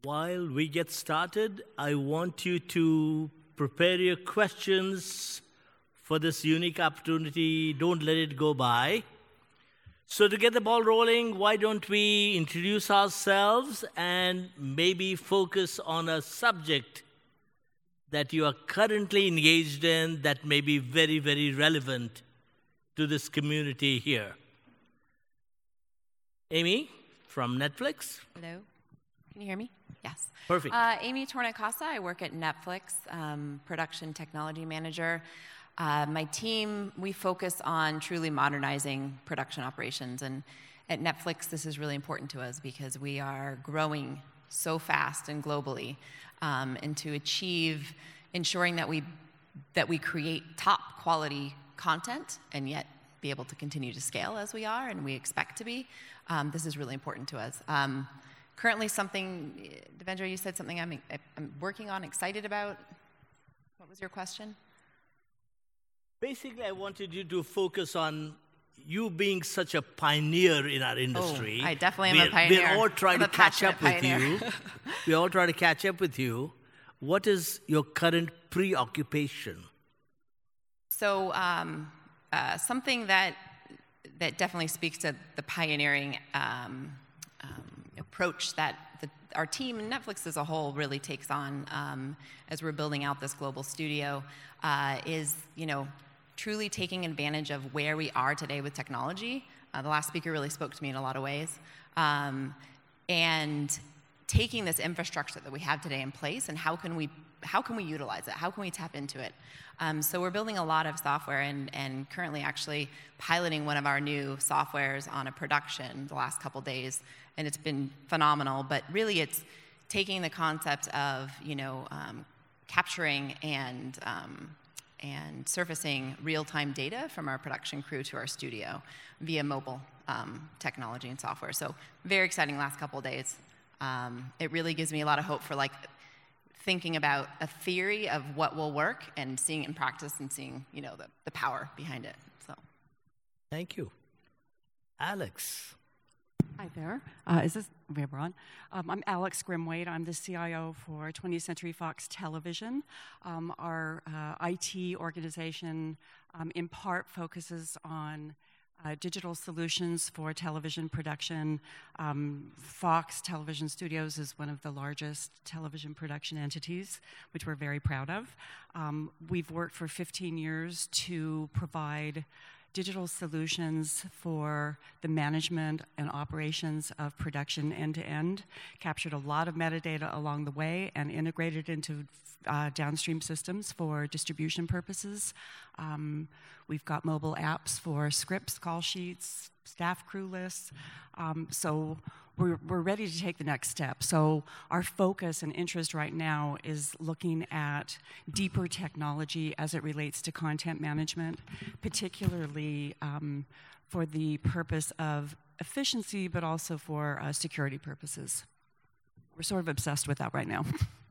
While we get started, I want you to prepare your questions for this unique opportunity. Don't let it go by. So to get the ball rolling, why don't we introduce ourselves and maybe focus on a subject that you are currently engaged in that may be very, very relevant to this community here. Amy from Netflix. Hello. Can you hear me? Yes. Perfect. Amy Tornacasa. I work at Netflix, production technology manager. My team, we focus on truly modernizing production operations. And at Netflix, this is really important to us because we are growing so fast and globally. And to achieve ensuring that we create top quality content and yet be able to continue to scale as we are and we expect to be, this is really important to us. Currently something, Devendra, you said something I'm working on, excited about. What was your question? Basically, I wanted you to focus on you being such a pioneer in our industry. Oh, I definitely am a pioneer. We're all trying to catch up with you. We all try to catch up with you. What is your current preoccupation? So something that definitely speaks to the pioneering approach that our team and Netflix as a whole really takes on as we're building out this global studio is, truly taking advantage of where we are today with technology. The last speaker really spoke to me in a lot of ways. And taking this infrastructure that we have today in place and how can we utilize it? How can we tap into it? So we're building a lot of software and currently actually piloting one of our new softwares on a production the last couple days, and it's been phenomenal. But really, it's taking the concept of capturing and surfacing real-time data from our production crew to our studio via mobile technology and software. So very exciting last couple of days. It really gives me a lot of hope for thinking about a theory of what will work and seeing it in practice and seeing the power behind it. So, thank you, Alex. Hi there. Is this we're on? I'm Alex Grimwade. I'm the CIO for 20th Century Fox Television. Our IT organization in part focuses on digital solutions for television production. Fox Television Studios is one of the largest television production entities, which we're very proud of. We've worked for 15 years to provide digital solutions for the management and operations of production end-to-end, captured a lot of metadata along the way and integrated into downstream systems for distribution purposes. We've got mobile apps for scripts, call sheets, staff crew lists. So we're ready to take the next step. So our focus and interest right now is looking at deeper technology as it relates to content management, particularly for the purpose of efficiency, but also for security purposes. We're sort of obsessed with that right now.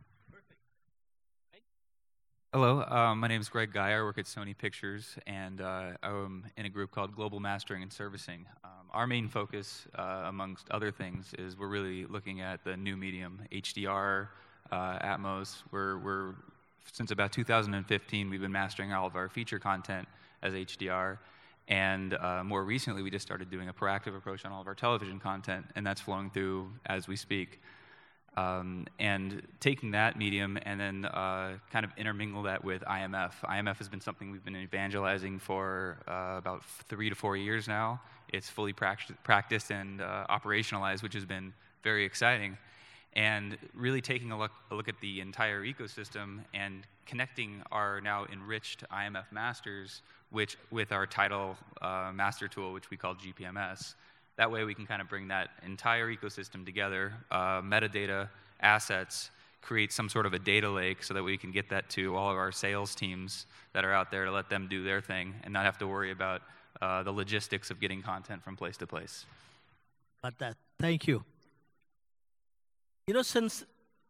Hello, my name is Greg Guy. I work at Sony Pictures, and I'm in a group called Global Mastering and Servicing. Our main focus, amongst other things, is we're really looking at the new medium, HDR, Atmos. We're since about 2015, we've been mastering all of our feature content as HDR, and more recently, we just started doing a proactive approach on all of our television content, and that's flowing through as we speak. And taking that medium and then kind of intermingle that with IMF. IMF has been something we've been evangelizing for about 3 to 4 years now. It's fully practiced and operationalized, which has been very exciting. And really taking a look at the entire ecosystem and connecting our now enriched IMF masters with our title master tool, which we call GPMS. That way we can kind of bring that entire ecosystem together, metadata, assets, create some sort of a data lake so that we can get that to all of our sales teams that are out there to let them do their thing and not have to worry about the logistics of getting content from place to place. Thank you. Since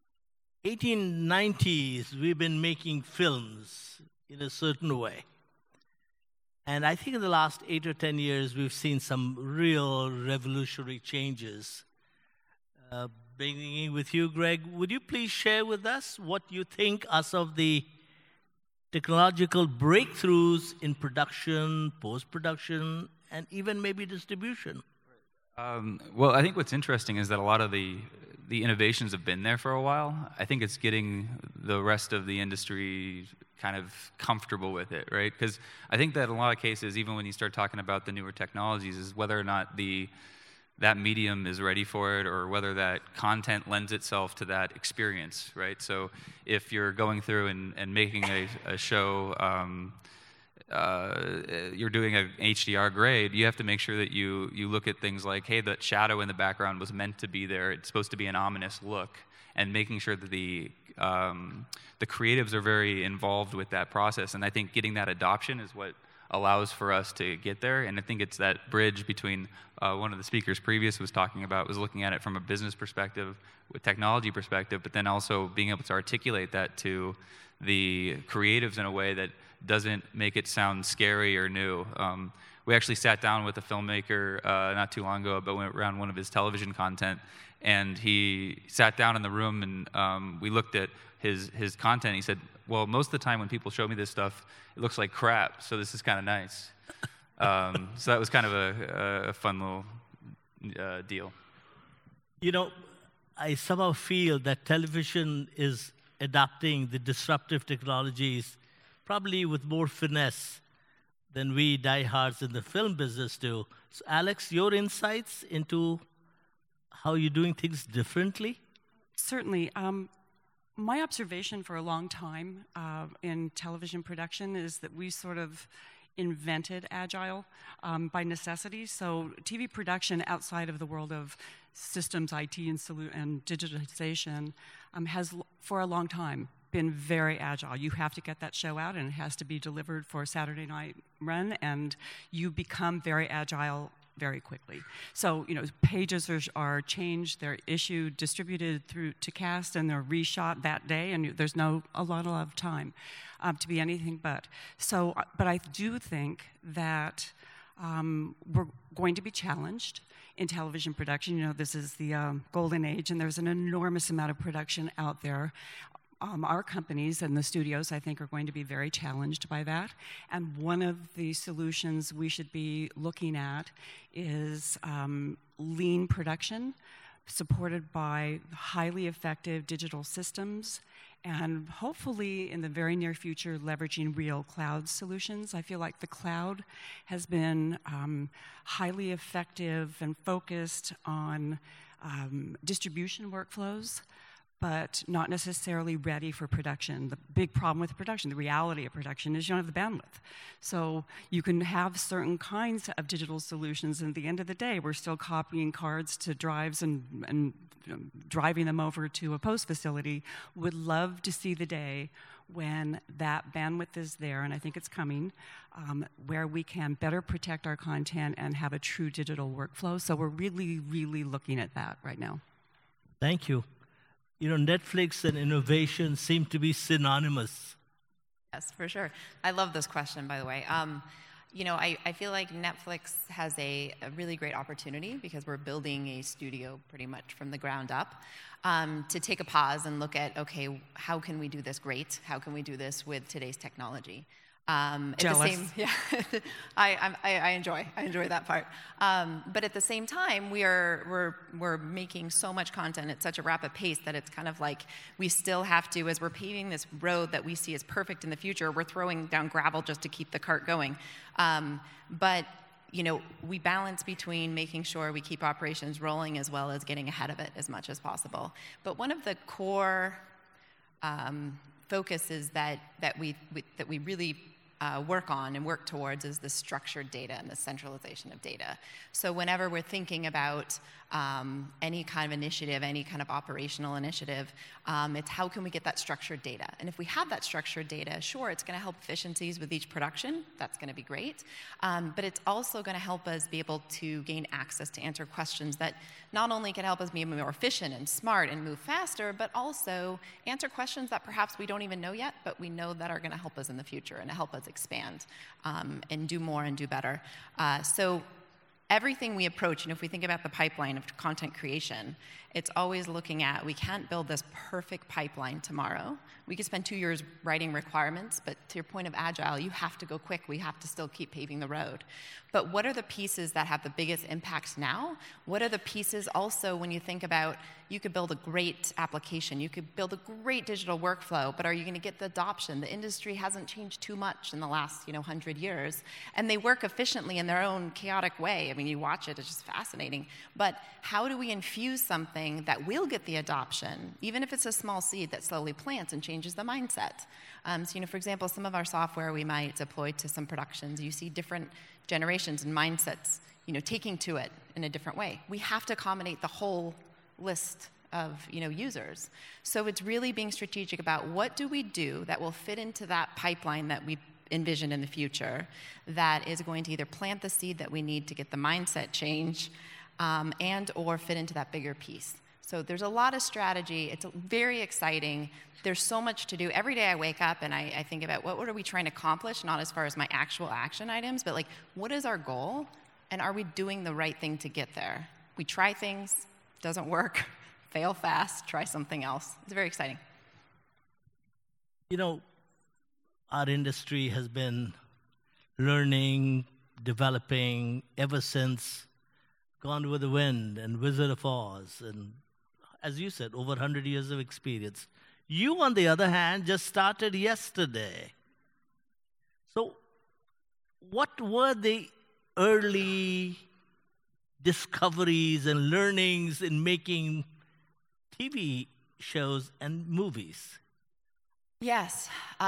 1890s, we've been making films in a certain way. And I think in the last 8 or 10 years, we've seen some real revolutionary changes. beginning with you, Greg, would you please share with us what you think are some of the technological breakthroughs in production, post-production, and even maybe distribution? Well, I think what's interesting is that a lot of the innovations have been there for a while. I think it's getting the rest of the industry kind of comfortable with it, right? Because I think that in a lot of cases, even when you start talking about the newer technologies, is whether or not that medium is ready for it, or whether that content lends itself to that experience, right? So if you're going through and making a show, you're doing an HDR grade, you have to make sure that you look at things like, hey, that shadow in the background was meant to be there. It's supposed to be an ominous look, and making sure that the creatives are very involved with that process. And I think getting that adoption is what allows for us to get there. And I think it's that bridge between one of the speakers previous was talking about, was looking at it from a business perspective, with technology perspective, but then also being able to articulate that to the creatives in a way that doesn't make it sound scary or new. We actually sat down with a filmmaker not too long ago, but went around one of his television content, and he sat down in the room, and we looked at his content. He said, well, most of the time when people show me this stuff, it looks like crap, so this is kind of nice. So that was kind of a fun little deal. You know, I somehow feel that television is adopting the disruptive technologies probably with more finesse than we diehards in the film business do. So Alex, your insights into how you're doing things differently? Certainly. My observation for a long time in television production is that we sort of invented Agile by necessity. So TV production outside of the world of systems, IT, and digitization has, for a long time, been very agile. You have to get that show out, and it has to be delivered for a Saturday night run, and you become very agile very quickly. So, you know, pages are changed, they're issued, distributed through to cast, and they're reshot that day, and there's a lot of time to be anything but. So, but I do think that we're going to be challenged in television production. You know, this is the golden age, and there's an enormous amount of production out there. Our companies and the studios, I think, are going to be very challenged by that. And one of the solutions we should be looking at is lean production, supported by highly effective digital systems, and hopefully in the very near future, leveraging real cloud solutions. I feel like the cloud has been highly effective and focused on distribution workflows, but not necessarily ready for production. The big problem with production, the reality of production, is you don't have the bandwidth. So you can have certain kinds of digital solutions, and at the end of the day, we're still copying cards to drives and driving them over to a post facility. Would love to see the day when that bandwidth is there, and I think it's coming, where we can better protect our content and have a true digital workflow. So we're really, really looking at that right now. Thank you. You know, Netflix and innovation seem to be synonymous. Yes, for sure. I love this question, by the way. You know, I feel like Netflix has a really great opportunity because we're building a studio pretty much from the ground up to take a pause and look at, okay, how can we do this great? How can we do this with today's technology? Jealous. I enjoy that part. But at the same time, we're making so much content at such a rapid pace that it's kind of like we still have to, as we're paving this road that we see as perfect in the future, we're throwing down gravel just to keep the cart going. But you know, we balance between making sure we keep operations rolling as well as getting ahead of it as much as possible. But one of the core focuses that we really work on and work towards is the structured data and the centralization of data. So whenever we're thinking about any kind of initiative, any kind of operational initiative, it's how can we get that structured data? And if we have that structured data, sure, it's going to help efficiencies with each production. That's going to be great. But it's also going to help us be able to gain access to answer questions that not only can help us be more efficient and smart and move faster, but also answer questions that perhaps we don't even know yet, but we know that are going to help us in the future and help us expand and do more and do better. So everything we approach, and if we think about the pipeline of content creation, It's always looking at, we can't build this perfect pipeline tomorrow. We could spend 2 years writing requirements, but to your point of agile, you have to go quick. We have to still keep paving the road. But what are the pieces that have the biggest impacts now? What are the pieces also when you think about, you could build a great application, you could build a great digital workflow, but are you going to get the adoption? The industry hasn't changed too much in the last 100 years, and they work efficiently in their own chaotic way. I mean, you watch it, it's just fascinating. But how do we infuse something that will get the adoption, even if it's a small seed that slowly plants and changes the mindset? So, for example, some of our software we might deploy to some productions. You see different generations and mindsets, taking to it in a different way. We have to accommodate the whole list of, users. So it's really being strategic about what do we do that will fit into that pipeline that we envision in the future that is going to either plant the seed that we need to get the mindset change and or fit into that bigger piece. So there's a lot of strategy. It's very exciting. There's so much to do. Every day I wake up and I think about what are we trying to accomplish, not as far as my actual action items, but like what is our goal and are we doing the right thing to get there? We try things, doesn't work, fail fast, try something else. It's very exciting. Our industry has been learning, developing ever since Gone with the Wind and Wizard of Oz, and as you said, over 100 years of experience. You, on the other hand, just started yesterday. So what were the early discoveries and learnings in making TV shows and movies? Yes.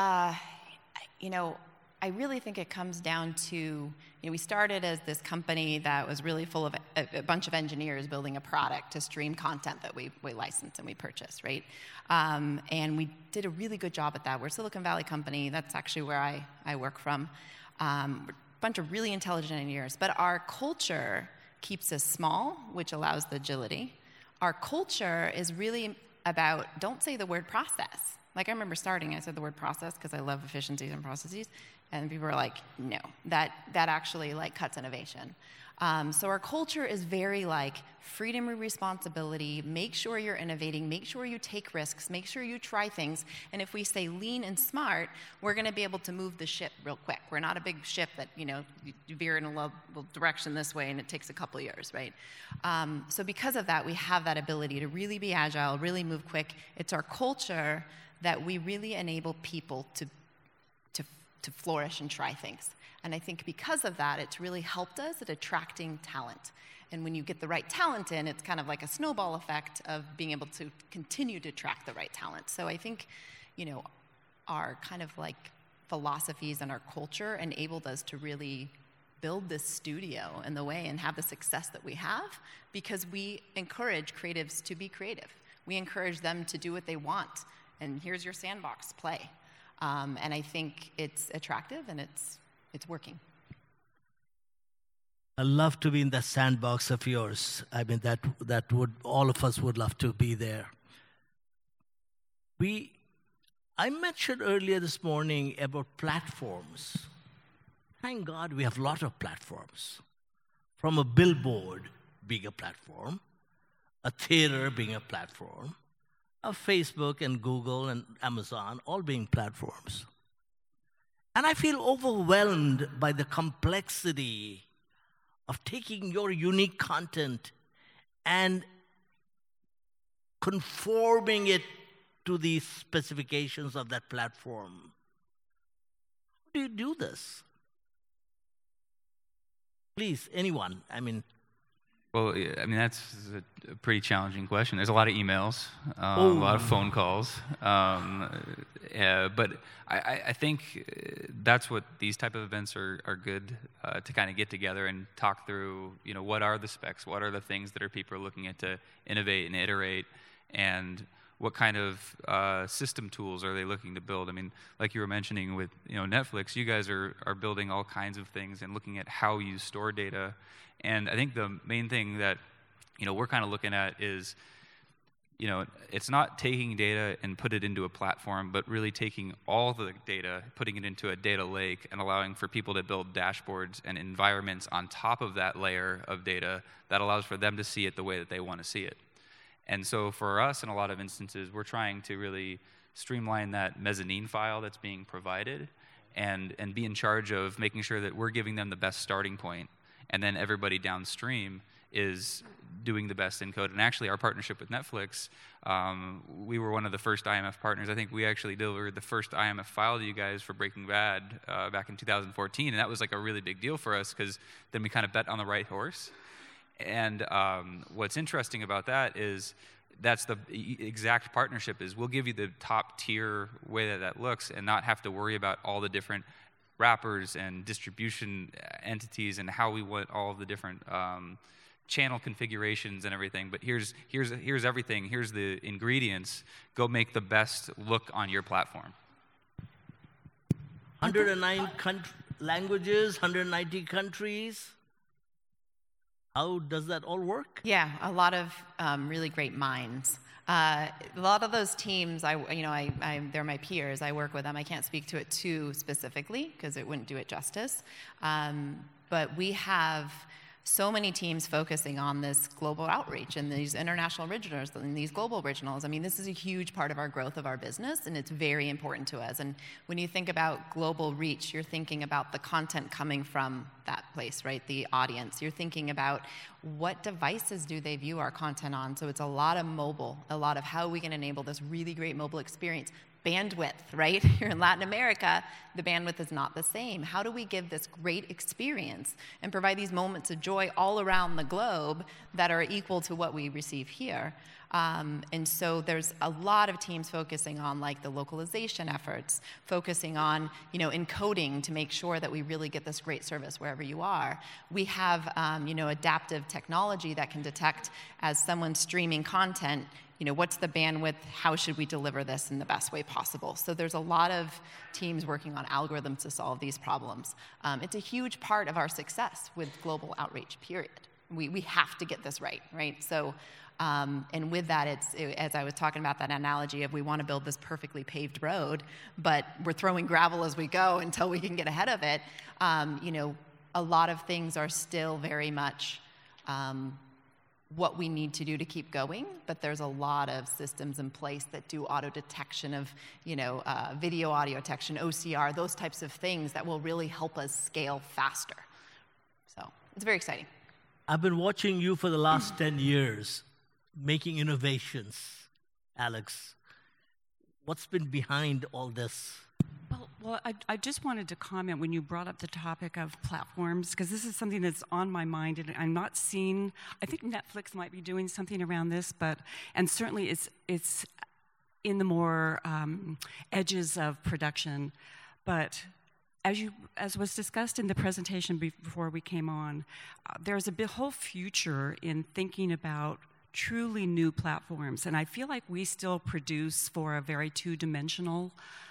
I really think it comes down to, we started as this company that was really full of a bunch of engineers building a product to stream content that we license and we purchase, right? And we did a really good job at that. We're a Silicon Valley company. That's actually where I work from. A bunch of really intelligent engineers. But our culture keeps us small, which allows the agility. Our culture is really about, don't say the word process. Like I remember starting, I said the word process because I love efficiencies and processes, and people were like, no, that actually cuts innovation. So our culture is very freedom and responsibility, make sure you're innovating, make sure you take risks, make sure you try things, and if we say lean and smart, we're going to be able to move the ship real quick. We're not a big ship that, you veer in a little direction this way and it takes a couple of years, right? So because of that, we have that ability to really be agile, really move quick. It's our culture that we really enable people to flourish and try things. And I think because of that, it's really helped us at attracting talent. And when you get the right talent in, it's kind of like a snowball effect of being able to continue to attract the right talent. So I think, our kind of philosophies and our culture enabled us to really build this studio in the way and have the success that we have because we encourage creatives to be creative. We encourage them to do what they want. And here's your sandbox, play. And I think it's attractive and it's working. I love to be in that sandbox of yours. I mean, that would all of us would love to be there. I mentioned earlier this morning about platforms. Thank God we have a lot of platforms. From a billboard being a platform, a theater being a platform, of Facebook and Google and Amazon all being platforms. And I feel overwhelmed by the complexity of taking your unique content and conforming it to the specifications of that platform. How do you do this? Please, anyone. Well, that's a pretty challenging question. There's a lot of emails, a lot of phone calls, but I think that's what these type of events are good to kind of get together and talk through. What are the specs? What are the things that people are looking at to innovate and iterate, and what kind of system tools are they looking to build? Like you were mentioning with Netflix, you guys are building all kinds of things and looking at how you store data. And I think the main thing that we're kind of looking at is it's not taking data and put it into a platform, but really taking all the data, putting it into a data lake, and allowing for people to build dashboards and environments on top of that layer of data that allows for them to see it the way that they want to see it. And so for us, in a lot of instances, we're trying to really streamline that mezzanine file that's being provided and be in charge of making sure that we're giving them the best starting point, and then everybody downstream is doing the best in code. And actually, our partnership with Netflix, we were one of the first IMF partners. I think we actually delivered the first IMF file to you guys for Breaking Bad back in 2014, and that was like a really big deal for us because then we kind of bet on the right horse. And what's interesting about that is that's the exact partnership is we'll give you the top tier way that looks and not have to worry about all the different wrappers and distribution entities and how we want all of the different channel configurations and everything. But here's everything. Here's the ingredients. Go make the best look on your platform. 109 languages, 190 countries. How does that all work? Yeah, a lot of really great minds. A lot of those teams, they're my peers. I work with them. I can't speak to it too specifically because it wouldn't do it justice. But we have so many teams focusing on this global outreach and these international originals and these global originals. I mean, this is a huge part of our growth of our business, and it's very important to us. And when you think about global reach, you're thinking about the content coming from that place, right? The audience. You're thinking about what devices do they view our content on. So it's a lot of mobile, a lot of how we can enable this really great mobile experience. Bandwidth, right? Here in Latin America, the bandwidth is not the same. How do we give this great experience and provide these moments of joy all around the globe that are equal to what we receive here? And so there's a lot of teams focusing on like the localization efforts, focusing on, encoding to make sure that we really get this great service wherever you are. We have, adaptive technology that can detect as someone's streaming content, what's the bandwidth, how should we deliver this in the best way possible? So there's a lot of teams working on algorithms to solve these problems. It's a huge part of our success with global outreach, period. We have to get this right? So, and with that, as I was talking about that analogy of we want to build this perfectly paved road, but we're throwing gravel as we go until we can get ahead of it. A lot of things are still very much what we need to do to keep going, but there's a lot of systems in place that do auto detection of, video audio detection, OCR, those types of things that will really help us scale faster. So it's very exciting. I've been watching you for the last 10 years, making innovations, Alex. What's been behind all this? Well, I just wanted to comment when you brought up the topic of platforms, because this is something that's on my mind, and I'm not seeing. I think Netflix might be doing something around this, and certainly it's in the more edges of production. But as was discussed in the presentation before we came on, there's a whole future in thinking about truly new platforms, and I feel like we still produce for a very two-dimensional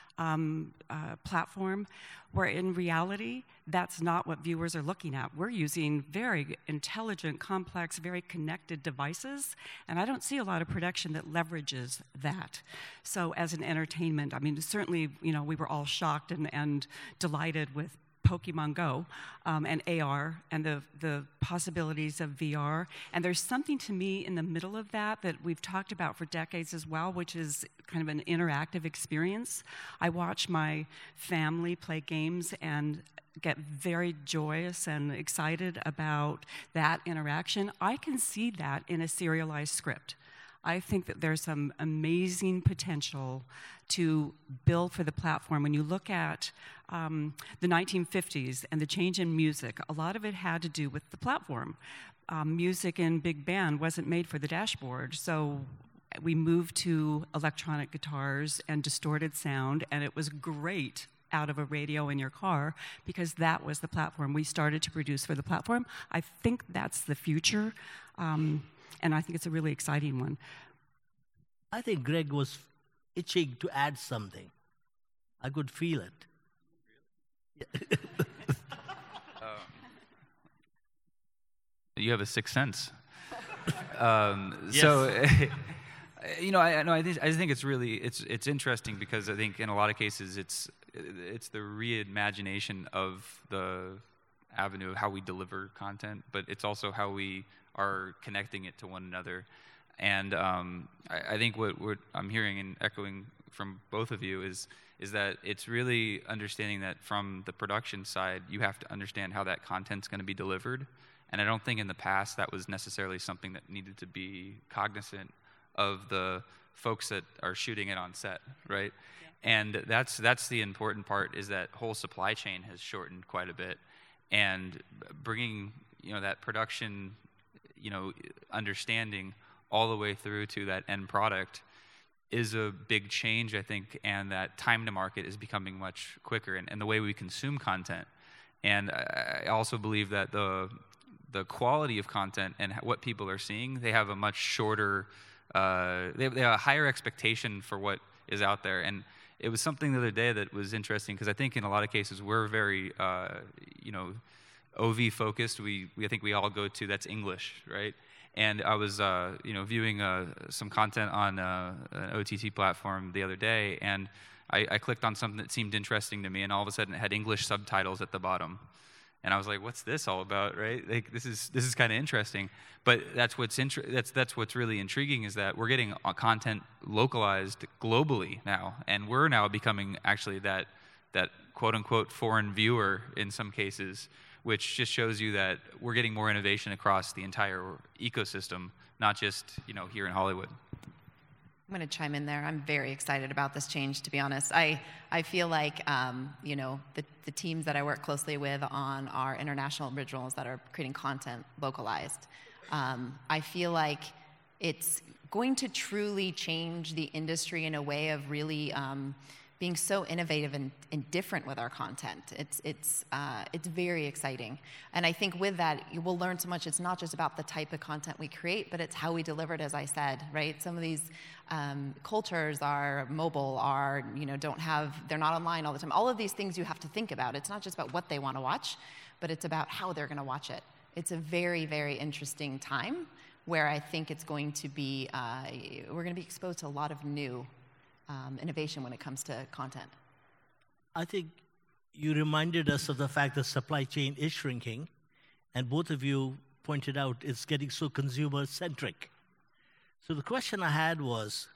platform, where in reality, that's not what viewers are looking at. We're using very intelligent, complex, very connected devices, and I don't see a lot of production that leverages that. So as an entertainment, I mean, certainly, we were all shocked and delighted with Pokemon Go and AR and the possibilities of VR. And there's something to me in the middle of that we've talked about for decades as well, which is kind of an interactive experience. I watch my family play games and get very joyous and excited about that interaction. I can see that in a serialized script. I think that there's some amazing potential to build for the platform. When you look at the 1950s and the change in music, a lot of it had to do with the platform. Music in big band wasn't made for the dashboard, so we moved to electronic guitars and distorted sound, and it was great out of a radio in your car because that was the platform. We started to produce for the platform. I think that's the future. And I think it's a really exciting one. I think Greg was itching to add something. I could feel it. You have a sixth sense. Yes. So, I think it's really it's interesting because I think in a lot of cases it's the reimagination of the avenue of how we deliver content, but it's also how we are connecting it to one another. And I think what I'm hearing and echoing from both of you is that it's really understanding that from the production side, you have to understand how that content's going to be delivered. And I don't think in the past that was necessarily something that needed to be cognizant of the folks that are shooting it on set, right? Yeah. And that's the important part, is that whole supply chain has shortened quite a bit. And bringing, that production, understanding all the way through to that end product is a big change, I think, and that time to market is becoming much quicker, and the way we consume content. And I also believe that the quality of content and what people are seeing, they have a much shorter, they have a higher expectation for what is out there. And it was something the other day that was interesting, because I think in a lot of cases we're very, OV focused. I think we all go to, that's English, right? And I was, viewing some content on an OTT platform the other day, and I clicked on something that seemed interesting to me, and all of a sudden it had English subtitles at the bottom, and I was like, "What's this all about?" Right? Like, this is kind of interesting. But that's what's really intriguing, is that we're getting content localized globally now, and we're now becoming actually that quote unquote foreign viewer in some cases, which just shows you that we're getting more innovation across the entire ecosystem, not just here in Hollywood. I'm going to chime in there. I'm very excited about this change, to be honest. I feel like the teams that I work closely with on our international originals that are creating content localized, I feel like it's going to truly change the industry in a way of really being so innovative and different with our content. It's very exciting. And I think with that, you will learn so much. It's not just about the type of content we create, but it's how we deliver it, as I said, right? Some of these cultures are mobile, they're not online all the time. All of these things you have to think about. It's not just about what they want to watch, but it's about how they're going to watch it. It's a very, very interesting time where I think it's going to be, we're going to be exposed to a lot of new innovation when it comes to content. I think you reminded us of the fact that supply chain is shrinking, and both of you pointed out it's getting so consumer-centric. So the question I had was,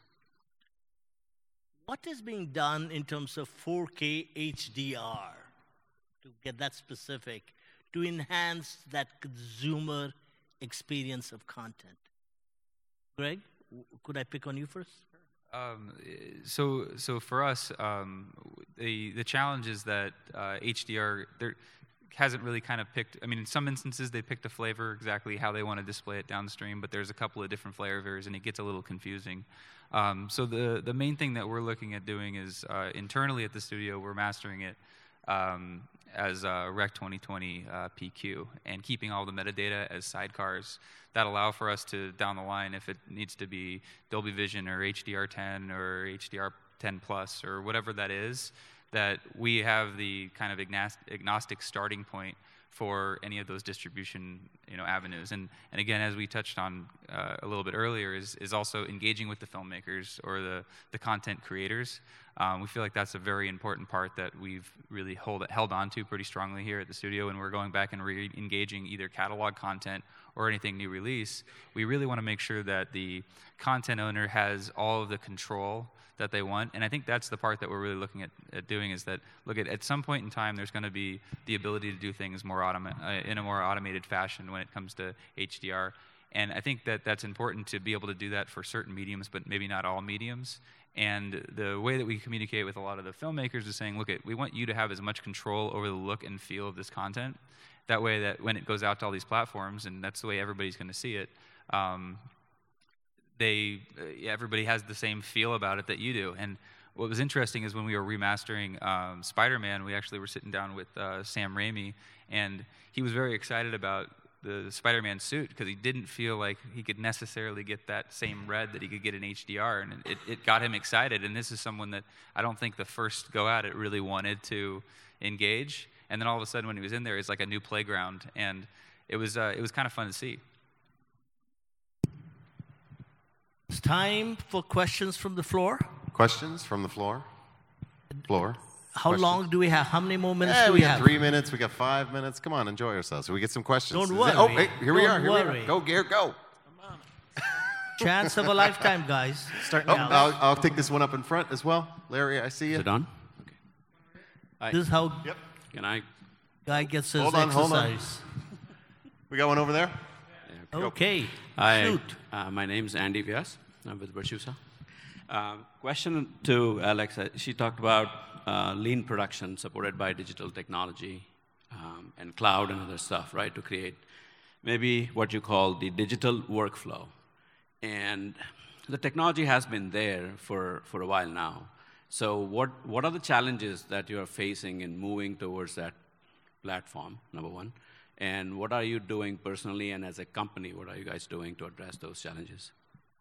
what is being done in terms of 4K HDR, to get that specific, to enhance that consumer experience of content? Greg, could I pick on you first? So for us, the challenge is that HDR there hasn't really kind of picked. I mean, in some instances they picked a flavor exactly how they want to display it downstream, but there's a couple of different flavors, and it gets a little confusing. So the main thing that we're looking at doing is internally at the studio, we're mastering it as Rec 2020 PQ, and keeping all the metadata as sidecars that allow for us to, down the line, if it needs to be Dolby Vision or HDR10 or HDR10 Plus or whatever that is, that we have the kind of agnostic starting point for any of those distribution avenues. And again, as we touched on a little bit earlier, is also engaging with the filmmakers or the content creators. We feel like that's a very important part that we've really held on to pretty strongly here at the studio, and we're going back and re-engaging either catalog content or anything new release. We really want to make sure that the content owner has all of the control that they want, and I think that's the part that we're really looking at doing, is that, at some point in time, there's going to be the ability to do things more in a more automated fashion when it comes to HDR, and I think that that's important to be able to do that for certain mediums, but maybe not all mediums. And the way that we communicate with a lot of the filmmakers is saying, we want you to have as much control over the look and feel of this content. That way that when it goes out to all these platforms, and that's the way everybody's going to see it, everybody has the same feel about it that you do. And what was interesting is when we were remastering Spider-Man, we actually were sitting down with Sam Raimi, and he was very excited about the Spider-Man suit because he didn't feel like he could necessarily get that same red that he could get in HDR, and it got him excited. And this is someone that I don't think the first go at it really wanted to engage. And then all of a sudden, when he was in there, it's like a new playground, and it was kind of fun to see. It's time for questions from the floor. Questions from the floor? How Questions? long do we have? How many more minutes do we we got have? 3 minutes. We got 5 minutes. Come on, enjoy yourselves. So we get some questions. Don't worry. Oh, hey, here we Don't are. worry. Go, Garrett, go. Chance of a lifetime, guys. Oh, I'll take this one up in front as well. Larry, I see you. Is it on? Okay. Hi. This is how Can I? guy gets his Hold on, hold on. exercise. We got one over there. Okay. Hi. Shoot. My name is Andy Vyas. I'm with Virtusa. Question to Alex. She talked about lean production supported by digital technology and cloud and other stuff, right, to create maybe what you call the digital workflow. And the technology has been there for a while now. So what are the challenges that you are facing in moving towards that platform, number one? And what are you doing personally and as a company, what are you guys doing to address those challenges?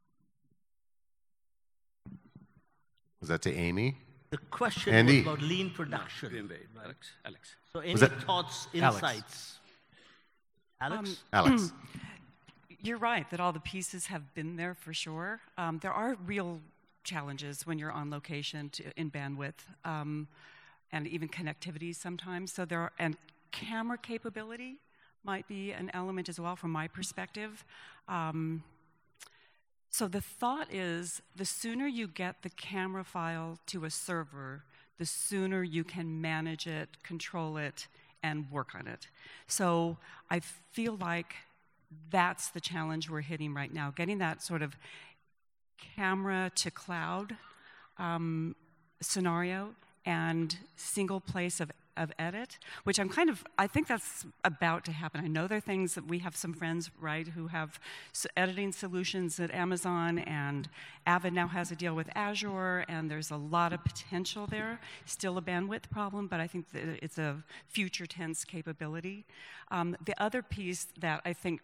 Was that to Amy? The question Andy. was about lean production. Alex. So any Was that- thoughts, Alex. insights? Alex? Alex. You're right that all the pieces have been there for sure. There are real challenges when you're on location in bandwidth and even connectivity sometimes. So and camera capability might be an element as well from my perspective. So the thought is the sooner you get the camera file to a server, the sooner you can manage it, control it, and work on it. So I feel like that's the challenge we're hitting right now, getting that sort of camera to cloud scenario and single place of edit, which I think that's about to happen. I know there are things that we have some friends, right, who have editing solutions at Amazon, and Avid now has a deal with Azure, and there's a lot of potential there. Still a bandwidth problem, but I think that it's a future tense capability. The other piece that I think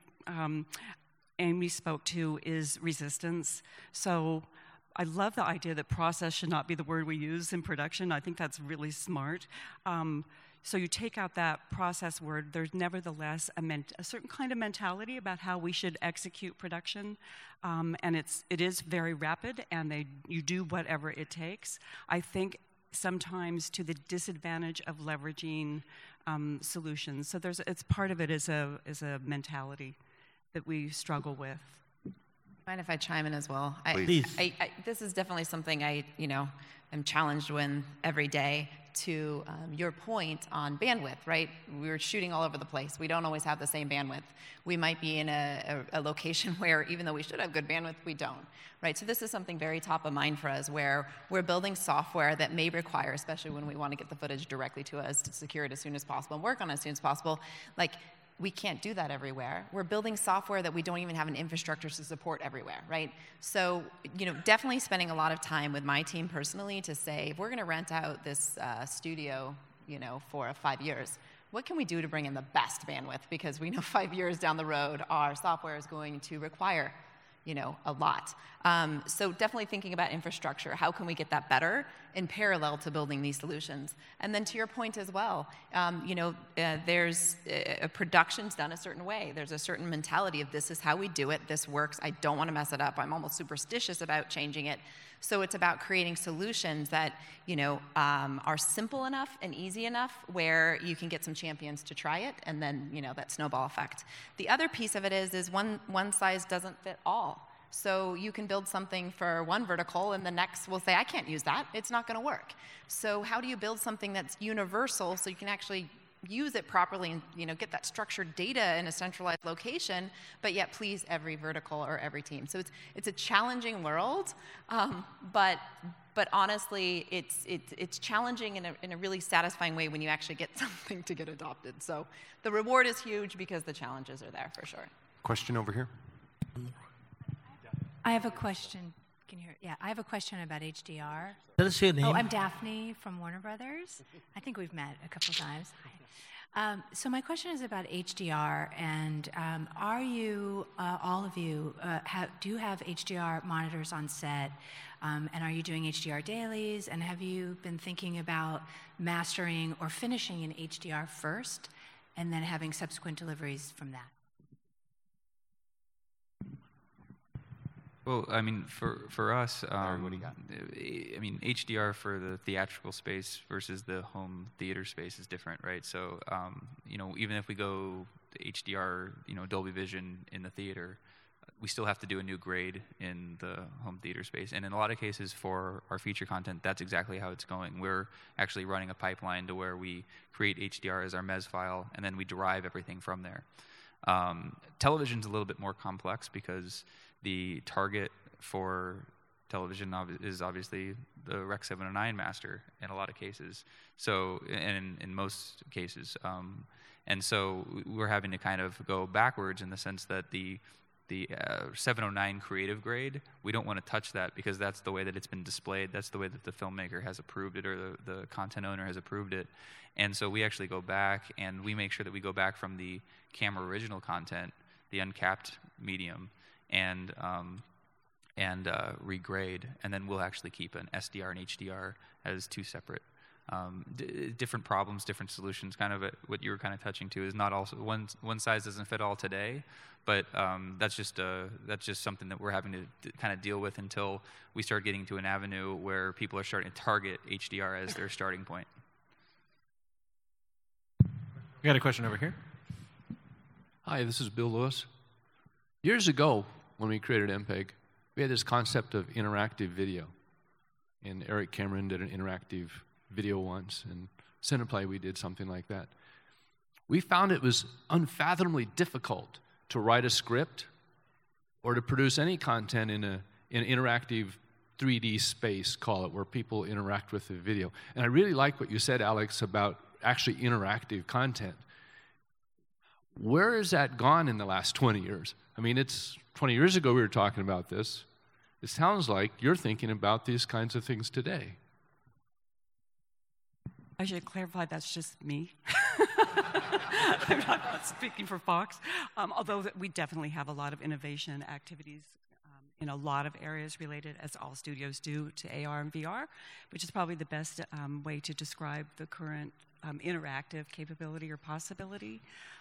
Amy spoke to is resistance. So I love the idea that process should not be the word we use in production. I think that's really smart. So you take out that process word, there's nevertheless a certain kind of mentality about how we should execute production. And it is very rapid, and you do whatever it takes. I think sometimes to the disadvantage of leveraging solutions. So it's part of it is a mentality that we struggle with. Mind if I chime in as well? Please. This is definitely something I am challenged with every day. To your point on bandwidth, right? We're shooting all over the place. We don't always have the same bandwidth. We might be in a location where even though we should have good bandwidth, we don't, right? So this is something very top of mind for us, where we're building software that may require, especially when we want to get the footage directly to us to secure it as soon as possible and work on it as soon as possible, we can't do that everywhere. We're building software that we don't even have an infrastructure to support everywhere, right? So, definitely spending a lot of time with my team personally to say, if we're going to rent out this studio, for 5 years, what can we do to bring in the best bandwidth? Because we know 5 years down the road, our software is going to require a lot. So definitely thinking about infrastructure. How can we get that better in parallel to building these solutions? And then to your point as well, there's a production's done a certain way. There's a certain mentality of this is how we do it. This works. I don't want to mess it up. I'm almost superstitious about changing it. So it's about creating solutions that are simple enough and easy enough where you can get some champions to try it, and then that snowball effect. The other piece of it is one size doesn't fit all. So you can build something for one vertical, and the next will say, I can't use that. It's not going to work. So how do you build something that's universal so you can actually use it properly and get that structured data in a centralized location, but yet please every vertical or every team? So it's a challenging world, but honestly, it's challenging in a really satisfying way when you actually get something to get adopted. So the reward is huge because the challenges are there for sure. Question over here. I have a question. Can you hear? Yeah, I have a question about HDR. Tell us your name. Oh, I'm Daphne from Warner Brothers. I think we've met a couple times. Hi. So my question is about HDR, and are you, all of you, do you have HDR monitors on set, and are you doing HDR dailies, and have you been thinking about mastering or finishing in HDR first, and then having subsequent deliveries from that? Well, I mean, for us, Larry, what do you got? I mean, HDR for the theatrical space versus the home theater space is different, right? So, even if we go to HDR, Dolby Vision in the theater, we still have to do a new grade in the home theater space. And in a lot of cases for our feature content, that's exactly how it's going. We're actually running a pipeline to where we create HDR as our MES file, and then we derive everything from there. Television's a little bit more complex because the target for television is obviously the Rec. 709 master in a lot of cases. So, and in most cases. And so we're having to kind of go backwards in the sense that the 709 creative grade, we don't want to touch that because that's the way that it's been displayed. That's the way that the filmmaker has approved it, or the content owner has approved it. And so we actually go back and we make sure that we go back from the camera original content, the uncapped medium, and regrade. And then we'll actually keep an SDR and HDR as two separate different problems, different solutions. Kind of what you were kind of touching to is not also one size doesn't fit all today, but that's just something that we're having to kind of deal with until we start getting to an avenue where people are starting to target HDR as their starting point. We got a question over here. Hi, this is Bill Lewis. Years ago, when we created MPEG, we had this concept of interactive video, and Eric Cameron did an interactive video once, and Cineplay we did something like that. We found it was unfathomably difficult to write a script or to produce any content in an interactive 3D space, call it, where people interact with the video. And I really like what you said, Alex, about actually interactive content. Where has that gone in the last 20 years? I mean, it's 20 years ago we were talking about this. It sounds like you're thinking about these kinds of things today. I should clarify that's just me. I'm not speaking for Fox, although we definitely have a lot of innovation activities in a lot of areas related, as all studios do, to AR and VR, which is probably the best way to describe the current interactive capability or possibility.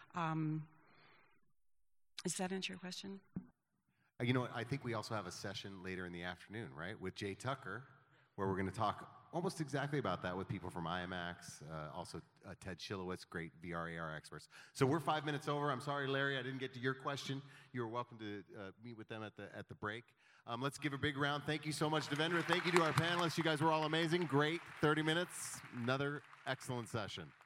Does that answer your question? You know what, I think we also have a session later in the afternoon, right, with Jay Tucker, where we're going to talk almost exactly about that with people from IMAX, also Ted Shilowitz, great VR, AR experts. So we're 5 minutes over. I'm sorry, Larry, I didn't get to your question. You're welcome to meet with them at the break. Let's give a big round. Thank you so much, Devendra. Thank you to our panelists. You guys were all amazing. Great 30 minutes. Another excellent session.